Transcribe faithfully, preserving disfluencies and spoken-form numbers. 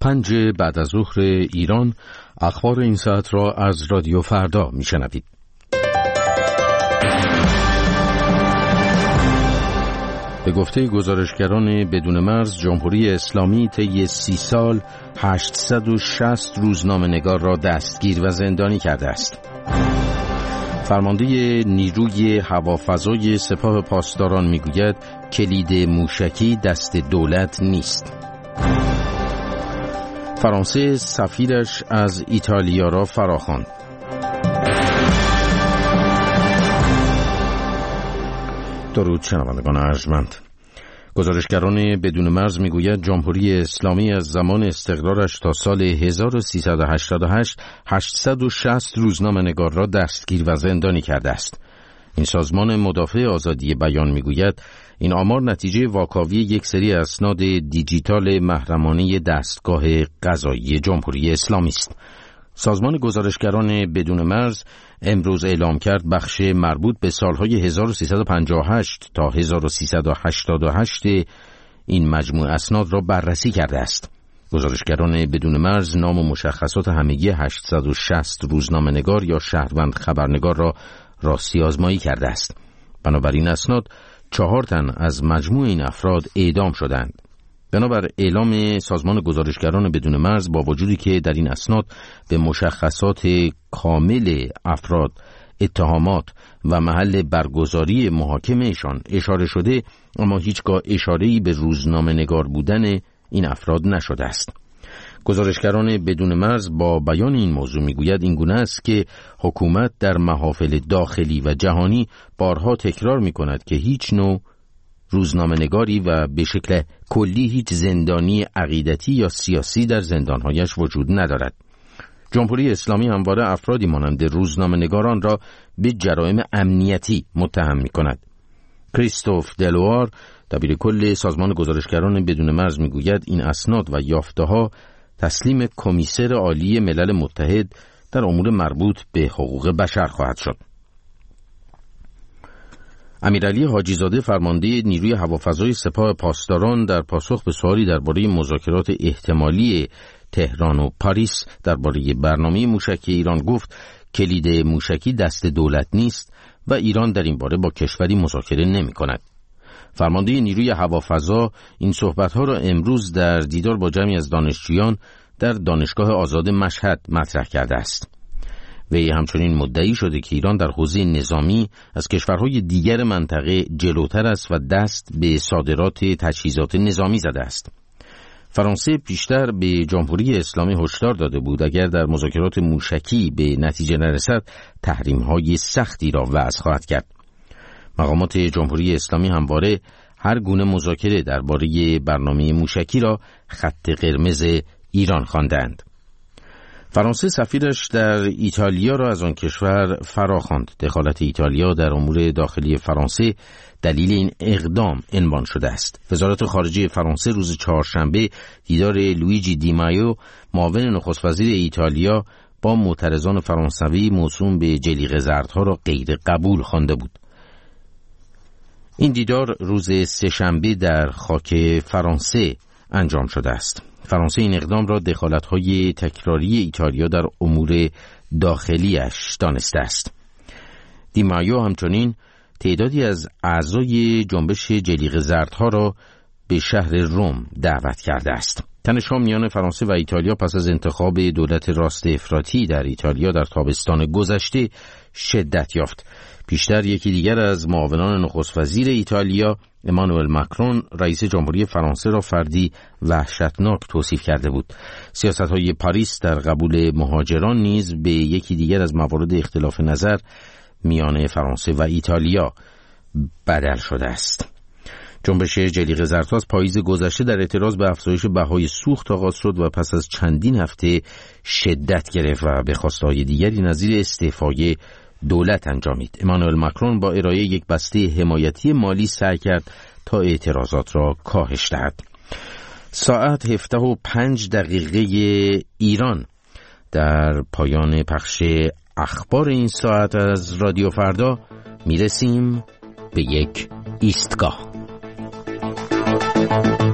پنج بعد از ظهر ایران، اخبار این ساعت را از رادیو فردا میشنوید. به گفته گزارشگران بدون مرز، جمهوری اسلامی طی سی سال هشتصد و شصت روزنامه‌نگار را دستگیر و زندانی کرده است. فرمانده نیروی هوافضای سپاه پاسداران میگوید کلید موشکی دست دولت نیست. فرانسه سفیرش از ایتالیا را فراخواند. درود شنوندگان ارجمند. گزارشگران بدون مرز میگوید جمهوری اسلامی از زمان استقرارش تا سال هزار و سیصد و هشتاد و هشت هشتصد و شصت روزنامه‌نگار را دستگیر و زندانی کرده است. این سازمان مدافع آزادی بیان میگوید این آمار نتیجه واکاوی یک سری اسناد دیجیتال محرمانه دستگاه قضایی جمهوری اسلامی است. سازمان گزارشگران بدون مرز امروز اعلام کرد بخش مربوط به سالهای هزار و سیصد و پنجاه و هشت تا هزار و سیصد و هشتاد و هشت این مجموع اسناد را بررسی کرده است. گزارشگران بدون مرز نام و مشخصات همگی هشتصد و شصت روزنامه‌نگار یا شهروند خبرنگار را راستی آزمایی کرده است. بنابراین اسناد چهار تن از مجموع این افراد اعدام شدند. بنابر اعلام سازمان گزارشگران بدون مرز، با وجودی که در این اسناد به مشخصات کامل افراد، اتهامات و محل برگزاری محاکمهشان اشاره شده، اما هیچگاه اشاره‌ای به روزنامه‌نگار بودن این افراد نشده است. گزارشگران بدون مرز با بیان این موضوع میگوید این گونه است که حکومت در محافل داخلی و جهانی بارها تکرار میکند که هیچ نوع روزنامه‌نگاری و به شکل کلی هیچ زندانی عقیدتی یا سیاسی در زندانهایش وجود ندارد. جمهوری اسلامی همواره افرادی مانند روزنامه‌نگاران را به جرایم امنیتی متهم می‌کند. کریستوف دلوار، دبیر کل سازمان گزارشگران بدون مرز میگوید این اسناد و یافته‌ها تسلیم کمیسر عالی ملل متحد در امور مربوط به حقوق بشر خواهد شد. امیرعلی حاجی‌زاده، فرمانده نیروی هوافضای سپاه پاسداران، در پاسخ به سوالی درباره مذاکرات احتمالی تهران و پاریس درباره برنامه موشکی ایران گفت کلید موشکی دست دولت نیست و ایران در این باره با کشوری مذاکره نمی‌کند. فرمانده نیروی هوافضا این صحبت‌ها را امروز در دیدار با جمعی از دانشجویان در دانشگاه آزاد مشهد مطرح کرده است. وی همچنین مدعی شده که ایران در حوزه نظامی از کشورهای دیگر منطقه جلوتر است و دست به صادرات تجهیزات نظامی زده است. فرانسه پیشتر به جمهوری اسلامی هشدار داده بود اگر در مذاکرات موشکی به نتیجه نرسد تحریم‌های سختی را وضع خواهد کرد. مقامات جمهوری اسلامی همواره هر گونه مذاکره درباره برنامه موشکی را خط قرمز ایران خواندند. فرانسه سفیرش در ایتالیا را از آن کشور فراخواند. دخالت ایتالیا در امور داخلی فرانسه دلیل این اقدام عنوان شده است. وزارت خارجه فرانسه روز چهارشنبه دیدار لویجی دیمایو، معاون نخست وزیر ایتالیا، با معترضان فرانسوی موسوم به جلیقه زردها را غیر قبول خوانده بود. این دیدار روز سه‌شنبه در خاک فرانسه انجام شده است. فرانسه این اقدام را دخالت‌های تکراری ایتالیا در امور داخلیش دانسته است. دیمایو همچنین تعدادی از اعضای جنبش جلیقه زردها را به شهر روم دعوت کرده است. تنش‌ها میان فرانسه و ایتالیا پس از انتخاب دولت راست افراطی در ایتالیا در تابستان گذشته شدت یافت. پیشتر یکی دیگر از معاونان نخست وزیر ایتالیا، امانوئل ماکرون، رئیس جمهوری فرانسه را فردی وحشتناک توصیف کرده بود. سیاست‌های پاریس در قبول مهاجران نیز به یکی دیگر از موارد اختلاف نظر میان فرانسه و ایتالیا بدل شده است. جنبش جلیقه زردها از پاییز گذشته در اعتراض به افزایش بهای سوخت آغاز شد و پس از چندین هفته شدت گرفت و به خواسته‌های دیگری نظیر استعفای دولت انجامید. امانوئل ماکرون با ارائه یک بسته حمایتی مالی سعی کرد تا اعتراضات را کاهش دهد. ساعت هفده و پنج دقیقه ایران. در پایان پخش اخبار این ساعت از رادیو فردا میرسیم به یک ایستگاه.